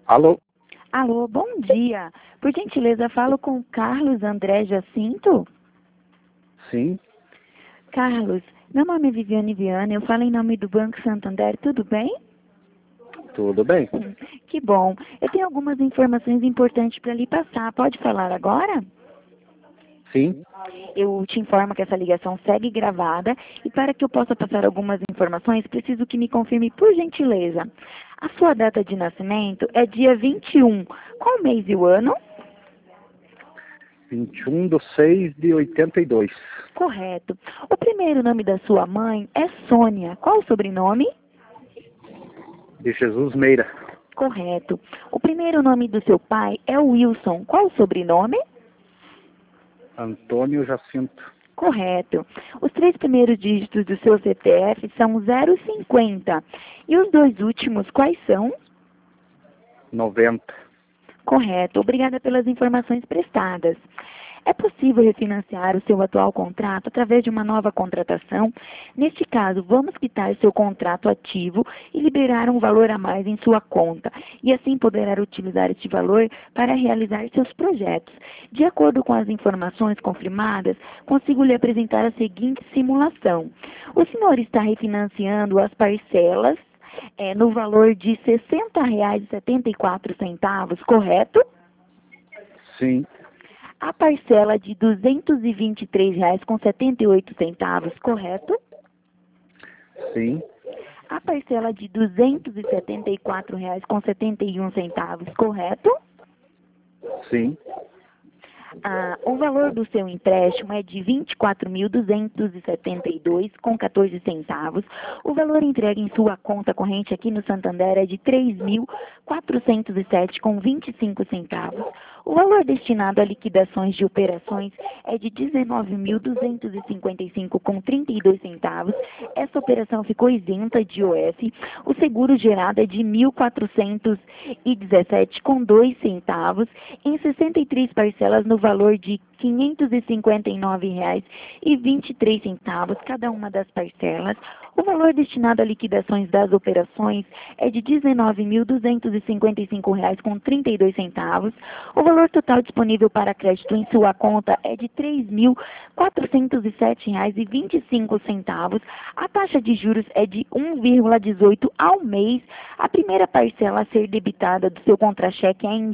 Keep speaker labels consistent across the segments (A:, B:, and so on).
A: Alô?
B: Alô, bom dia. Por gentileza, falo com Carlos André Jacinto?
A: Sim,
B: Carlos, meu nome é Viviane Viana, eu falo em nome do Banco Santander, tudo bem?
A: tudo bem?
B: Que bom. Eu tenho algumas informações importantes para lhe passar. Pode falar agora?
A: Sim,
B: Eu te informo que essa ligação segue gravada e para que eu possa passar algumas informações, preciso que me confirme por gentileza. A sua data de nascimento é dia 21. Qual mês e o ano?
A: 21/6/82.
B: Correto. O primeiro nome da sua mãe é Sônia. Qual o sobrenome?
A: De Jesus Meira.
B: Correto. O primeiro nome do seu pai é Wilson. Qual o sobrenome?
A: Antônio Jacinto.
B: Correto. Os três primeiros dígitos do seu CPF são 050. E os dois últimos quais são?
A: 90.
B: Correto. Obrigada pelas informações prestadas. É possível refinanciar o seu atual contrato através de uma nova contratação? Neste caso, vamos quitar seu contrato ativo e liberar um valor a mais em sua conta, e assim poderá utilizar este valor para realizar seus projetos. De acordo com as informações confirmadas, consigo lhe apresentar a seguinte simulação. O senhor está refinanciando as parcelas no valor de R$ 60,74, correto?
A: Sim,
B: A parcela de R$ 223,78, correto?
A: sim,
B: A parcela de R$ 274,71, correto?
A: sim,
B: O valor do seu empréstimo é de R$ 24.272,14. O valor entregue em sua conta corrente aqui no Santander é de R$ 3.407,25. O valor destinado a liquidações de operações é de R$ 19.255,32. Essa operação ficou isenta de IOF. O seguro gerado é de R$ 1.417,02 em 63 parcelas no valor de R$ 559,23, cada uma das parcelas. O valor destinado a liquidações das operações é de R$ 19.255,32. O valor total disponível para crédito em sua conta é de R$ 3.407,25. A taxa de juros é de 1,18 ao mês. A primeira parcela a ser debitada do seu contra-cheque é em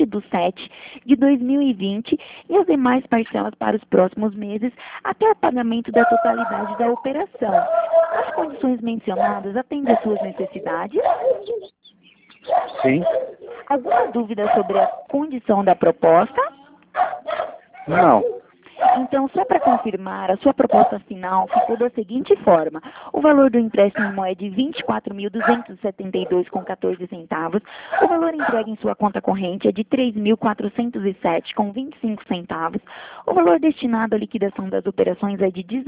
B: 20/7/2020 e as demais parcelas para os próximos meses até o pagamento da totalidade da operação. As condições mencionadas atendem às suas necessidades?
A: sim.
B: Alguma dúvida sobre a condição da proposta?
A: Não,
B: Então, só para confirmar, a sua proposta final ficou da seguinte forma. O valor do empréstimo é de R$ 24.272,14. O valor entregue em sua conta corrente é de R$ 3.407,25. O valor destinado à liquidação das operações é de R$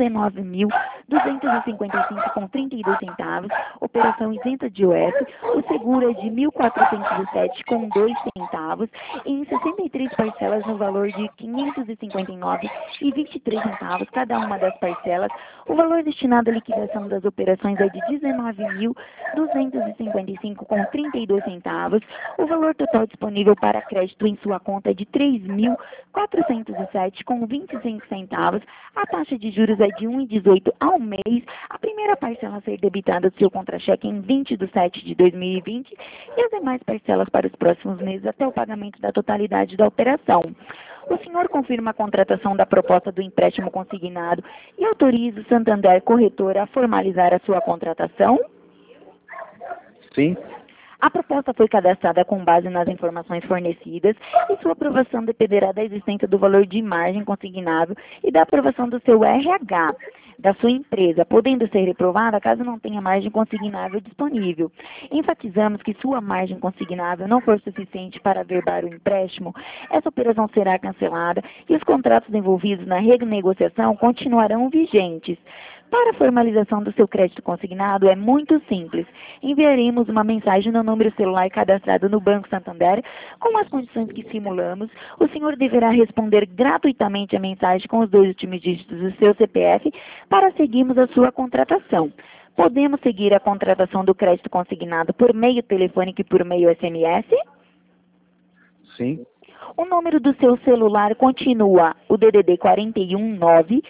B: 19.255,32. Operação isenta de IOF. O seguro é de R$ 1.407,02 em 63 parcelas no valor de R$ 559,23, cada uma das parcelas. O valor destinado à liquidação das operações é de R$ 19.255,32. O valor total disponível para crédito em sua conta é de R$ 3.407,25. A taxa de juros é de 1,18 ao mês. A primeira parcela a ser debitada do seu contra-cheque em 20/7/2020 e as demais parcelas para os próximos meses até o pagamento da totalidade da operação. O senhor confirma a contratação da proposta do empréstimo consignado e autoriza o Santander Corretora a formalizar a sua contratação?
A: sim,
B: A proposta foi cadastrada com base nas informações fornecidas e sua aprovação dependerá da existência do valor de margem consignável e da aprovação do seu RH, da sua empresa, podendo ser reprovada caso não tenha margem consignável disponível. Enfatizamos que sua margem consignável não for suficiente para averbar o empréstimo, essa operação será cancelada e os contratos envolvidos na renegociação continuarão vigentes. Para a formalização do seu crédito consignado é muito simples. Enviaremos uma mensagem no número celular cadastrado no Banco Santander com as condições que simulamos. O senhor deverá responder gratuitamente a mensagem com os dois últimos dígitos do seu CPF para seguirmos a sua contratação. Podemos seguir a contratação do crédito consignado por meio telefônico e por meio SMS?
A: Sim.
B: O número do seu celular continua o DDD 419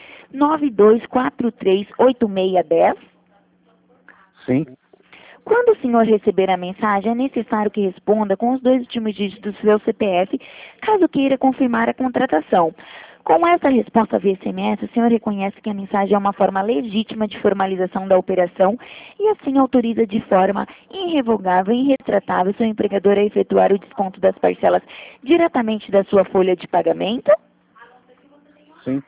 B: 92438610.
A: Sim.
B: Quando o senhor receber a mensagem, é necessário que responda com os 2 últimos dígitos do seu CPF, caso queira confirmar a contratação. Com essa resposta via SMS, o senhor reconhece que a mensagem é uma forma legítima de formalização da operação e assim autoriza de forma irrevogável e irretratável seu empregador a efetuar o desconto das parcelas diretamente da sua folha de pagamento?
A: Sim.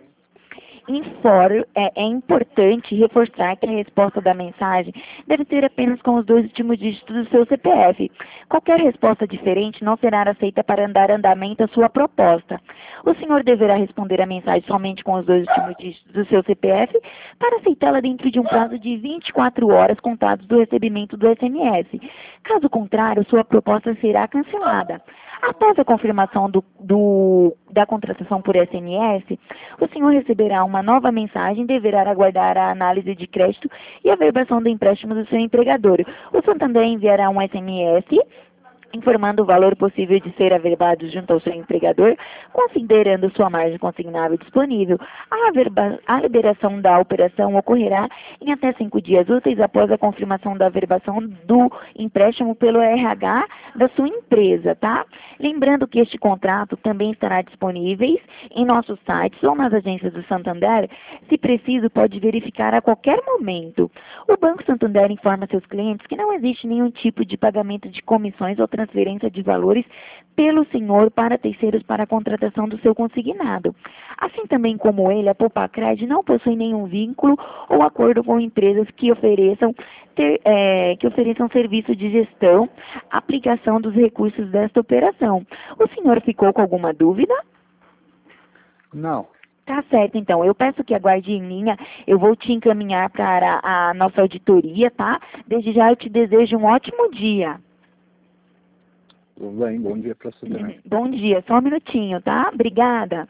B: É importante reforçar que a resposta da mensagem deve ser apenas com os 2 últimos dígitos do seu CPF. Qualquer resposta diferente não será aceita para dar andamento à sua proposta. O senhor deverá responder a mensagem somente com os 2 últimos dígitos do seu CPF para aceitá-la dentro de um prazo de 24 horas contados do recebimento do SMS. Caso contrário, sua proposta será cancelada. Após a confirmação da contratação por SMS, o senhor receberá uma nova mensagem e deverá aguardar a análise de crédito e a verbação do empréstimo do seu empregador. O Santander enviará um SMS informando o valor possível de ser averbado junto ao seu empregador, considerando sua margem consignável disponível. A liberação da operação ocorrerá em até 5 dias úteis após a confirmação da averbação do empréstimo pelo RH da sua empresa, tá? Lembrando que este contrato também estará disponível em nossos sites ou nas agências do Santander. Se preciso, pode verificar a qualquer momento. O Banco Santander informa seus clientes que não existe nenhum tipo de pagamento de comissões ou transferência de valores pelo senhor para terceiros para a contratação do seu consignado. Assim também como ele, a Popacred não possui nenhum vínculo ou acordo com empresas que ofereçam serviço de gestão, aplicação dos recursos desta operação. O senhor ficou com alguma dúvida?
A: Não.
B: Tá certo, então. Eu peço que aguarde em linha. Eu vou te encaminhar para a nossa auditoria, tá? Desde já eu te desejo um ótimo dia.
A: Tudo bem, bom dia para você também.
B: Bom dia, só um minutinho, tá? Obrigada.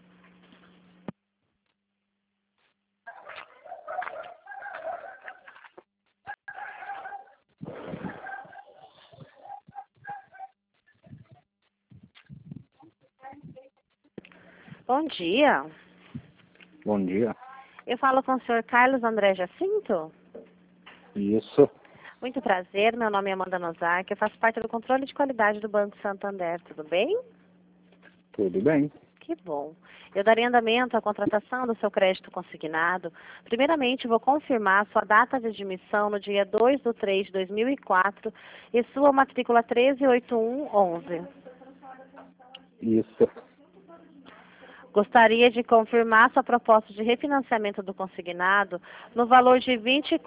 C: Bom dia.
A: Bom dia.
C: Eu falo com o senhor Carlos André Jacinto.
A: Isso.
C: Muito prazer, meu nome é Amanda Nozaki, eu faço parte do controle de qualidade do Banco Santander, tudo bem?
A: Tudo bem.
C: Que bom. Eu darei andamento à contratação do seu crédito consignado. Primeiramente, vou confirmar sua data de admissão no dia 2/3/2004 e sua matrícula 138111.
A: Isso.
C: Gostaria de confirmar sua proposta de refinanciamento do consignado no valor de R$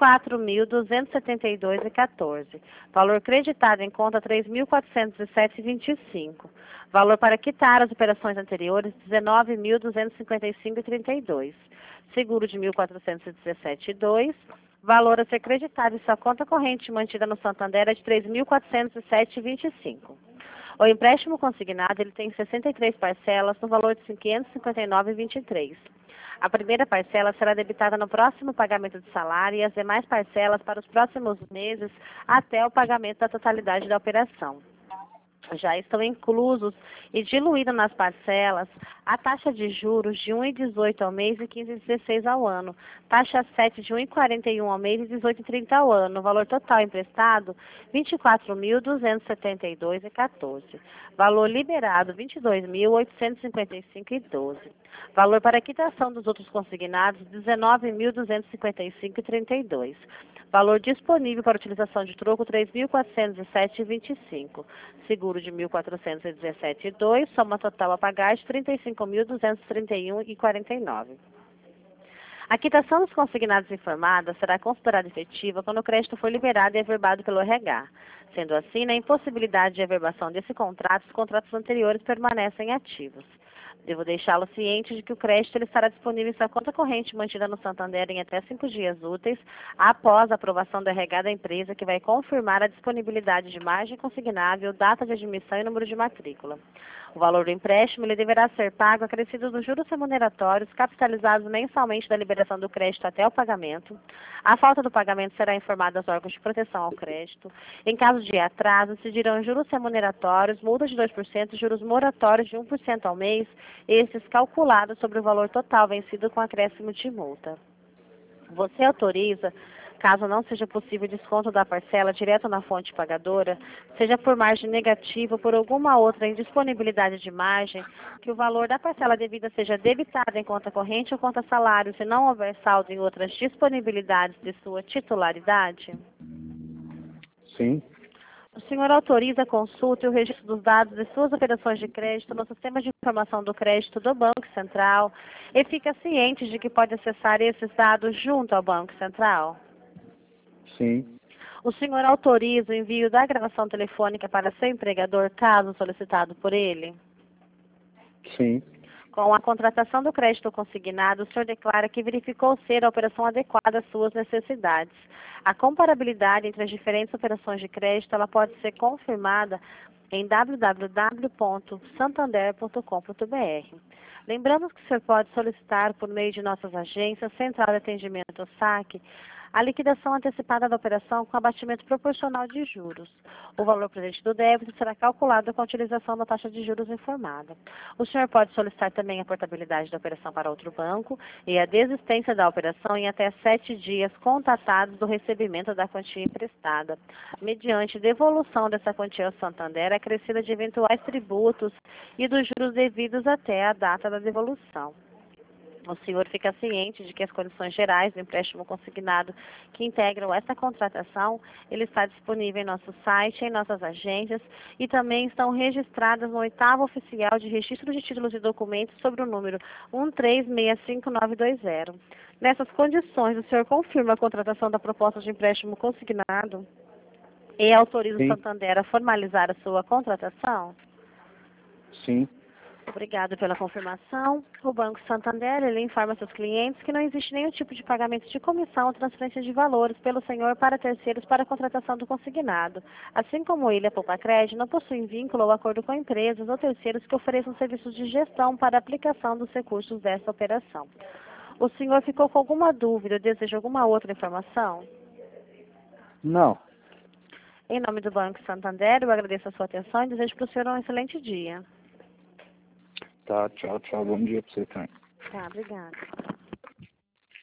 C: 24.272,14. Valor creditado em conta R$ 3.407,25. Valor para quitar as operações anteriores R$ 19.255,32. Seguro de R$ 1.417,2. Valor a ser creditado em sua conta corrente mantida no Santander é de R$ 3.407,25. O empréstimo consignado ele tem 63 parcelas no valor de R$ 559,23. A primeira parcela será debitada no próximo pagamento de salário e as demais parcelas para os próximos meses até o pagamento da totalidade da operação. Já estão inclusos e diluídos nas parcelas a taxa de juros de 1,18 ao mês e 15,16 ao ano, taxa 7 de 1,41 ao mês e 18,30 ao ano, valor total emprestado R$ 24.272,14, valor liberado R$ 22.855,12, valor para quitação dos outros consignados R$ 19.255,32. Valor disponível para utilização de troco R$ 3.407,25. Seguro de R$ 1.417,2. Soma total a pagar de R$ 35.231,49. A quitação dos consignados informados será considerada efetiva quando o crédito for liberado e averbado pelo RH. Sendo assim, na impossibilidade de averbação desse contrato, os contratos anteriores permanecem ativos. Devo deixá-lo ciente de que o crédito ele estará disponível em sua conta corrente mantida no Santander em até 5 dias úteis, após a aprovação do RH da empresa, que vai confirmar a disponibilidade de margem consignável, data de admissão e número de matrícula. O valor do empréstimo ele deverá ser pago acrescido dos juros remuneratórios capitalizados mensalmente da liberação do crédito até o pagamento. A falta do pagamento será informada aos órgãos de proteção ao crédito. Em caso de atraso, incidirão juros remuneratórios, multas de 2%, juros moratórios de 1% ao mês, esses calculados sobre o valor total vencido com acréscimo de multa. Você autoriza, caso não seja possível desconto da parcela direto na fonte pagadora, seja por margem negativa ou por alguma outra indisponibilidade de margem, que o valor da parcela devida seja debitado em conta corrente ou conta salário, se não houver saldo em outras disponibilidades de sua titularidade?
A: Sim.
C: O senhor autoriza a consulta e o registro dos dados de suas operações de crédito no sistema de informação do crédito do Banco Central e fica ciente de que pode acessar esses dados junto ao Banco Central?
A: Sim.
C: O senhor autoriza o envio da gravação telefônica para seu empregador, caso solicitado por ele?
A: Sim.
C: Com a contratação do crédito consignado, o senhor declara que verificou ser a operação adequada às suas necessidades. A comparabilidade entre as diferentes operações de crédito ela pode ser confirmada em www.santander.com.br. Lembramos que o senhor pode solicitar, por meio de nossas agências, Central de Atendimento SAC, a liquidação antecipada da operação com abatimento proporcional de juros. O valor presente do débito será calculado com a utilização da taxa de juros informada. O senhor pode solicitar também a portabilidade da operação para outro banco e a desistência da operação em até 7 dias contatados do recebimento da quantia emprestada, mediante devolução dessa quantia ao Santander acrescida de eventuais tributos e dos juros devidos até a data da devolução. O senhor fica ciente de que as condições gerais do empréstimo consignado que integram essa contratação, ele está disponível em nosso site, em nossas agências e também estão registradas no 8º Oficial de Registro de Títulos e Documentos sobre o número 1365920. Nessas condições, o senhor confirma a contratação da proposta de empréstimo consignado e autoriza o Santander a formalizar a sua contratação?
A: Sim.
C: Obrigado pela confirmação. O Banco Santander ele informa seus clientes que não existe nenhum tipo de pagamento de comissão ou transferência de valores pelo senhor para terceiros para a contratação do consignado. Assim como ele, a Poupa Crédito, não possui vínculo ou acordo com empresas ou terceiros que ofereçam serviços de gestão para a aplicação dos recursos dessa operação. O senhor ficou com alguma dúvida ou deseja alguma outra informação?
A: Não.
C: Em nome do Banco Santander, eu agradeço a sua atenção e desejo para o senhor um excelente dia.
A: Tá, tchau, tchau. Bom dia pra você também.
C: Tá, obrigada.